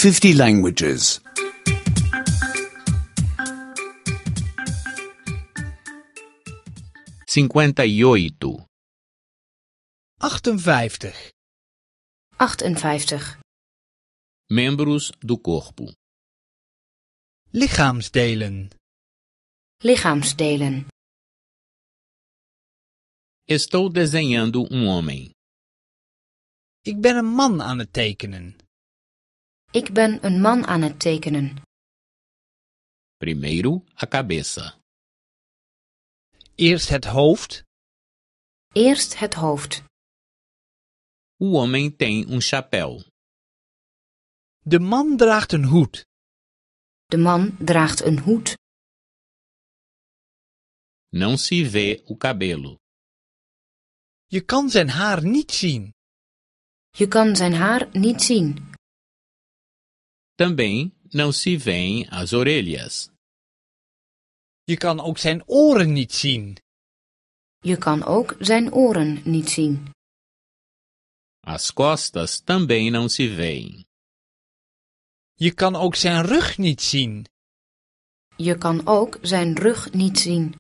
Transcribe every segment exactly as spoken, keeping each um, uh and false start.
fifty languages. cinquenta e oito. achtenvijftig. achtenvijftig. Membros do corpo. Lichaamsdelen. Lichaamsdelen. Estou desenhando um homem. Ik ben een man aan het tekenen. Ik ben een man aan het tekenen. Primeiro, a cabeça. Eerst het hoofd. Eerst het hoofd. O homem tem um chapéu. De man draagt een hoed. De man draagt een hoed. Não se vê o cabelo. Je kan zijn haar niet zien. Je kan zijn haar niet zien. Também não se vêem as orelhas. Je kan ook zijn oren niet zien. Je kan ook zijn oren niet zien. As costas também não se vêem. Je kan ook zijn rug niet zien. Je kan ook zijn rug niet zien.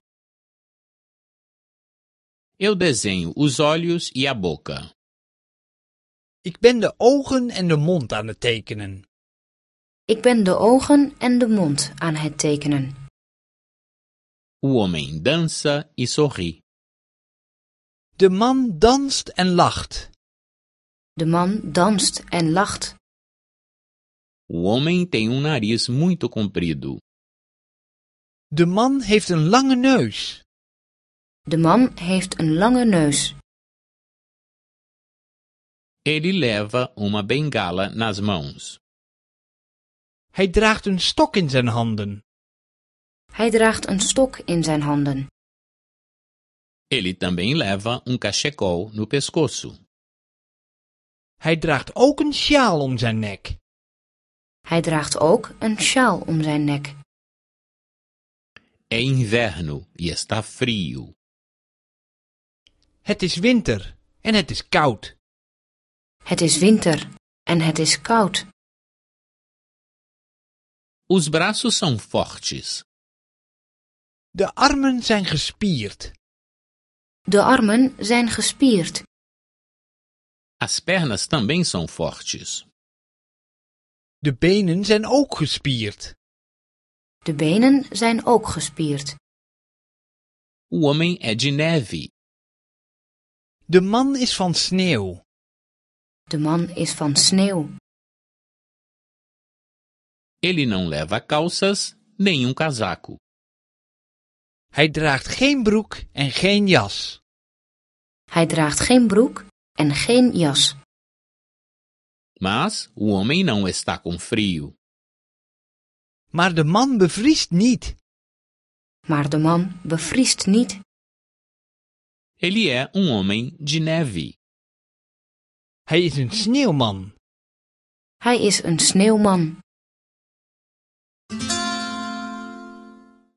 Eu desenho os olhos e a boca. Ik ben de ogen en de mond aan het tekenen. Ik ben de ogen en de mond aan het tekenen. O homem dança e sorri. De man danst en lacht. De man danst en lacht. O homem tem um nariz muito comprido. De man heeft een lange neus. De man heeft een lange neus. Ele leva uma bengala nas mãos. Hij draagt een stok in zijn handen. Hij draagt een stok in zijn handen. Ele também leva um cachecol no pescoço. Hij draagt ook een sjaal om zijn nek. Hij draagt ook een sjaal om zijn nek. É inverno e está frio. Het is winter en het is koud. Het is winter en het is koud. Os braços são fortes. De armen zijn gespierd. De armen zijn gespierd. As pernas também são fortes. De benen zijn ook gespierd. De benen zijn ook gespierd. O homem é de neve. De man is van sneeuw. De man is van sneeuw. Ele não leva calças nem um casaco. Hij draagt geen broek en geen jas. Hij draagt geen broek en geen jas. Mas o homem não está com frio. Maar de man bevriest niet. Maar de man bevriest niet. Ele é um homem de neve. Hij is een sneeuwman. Hij is een sneeuwman.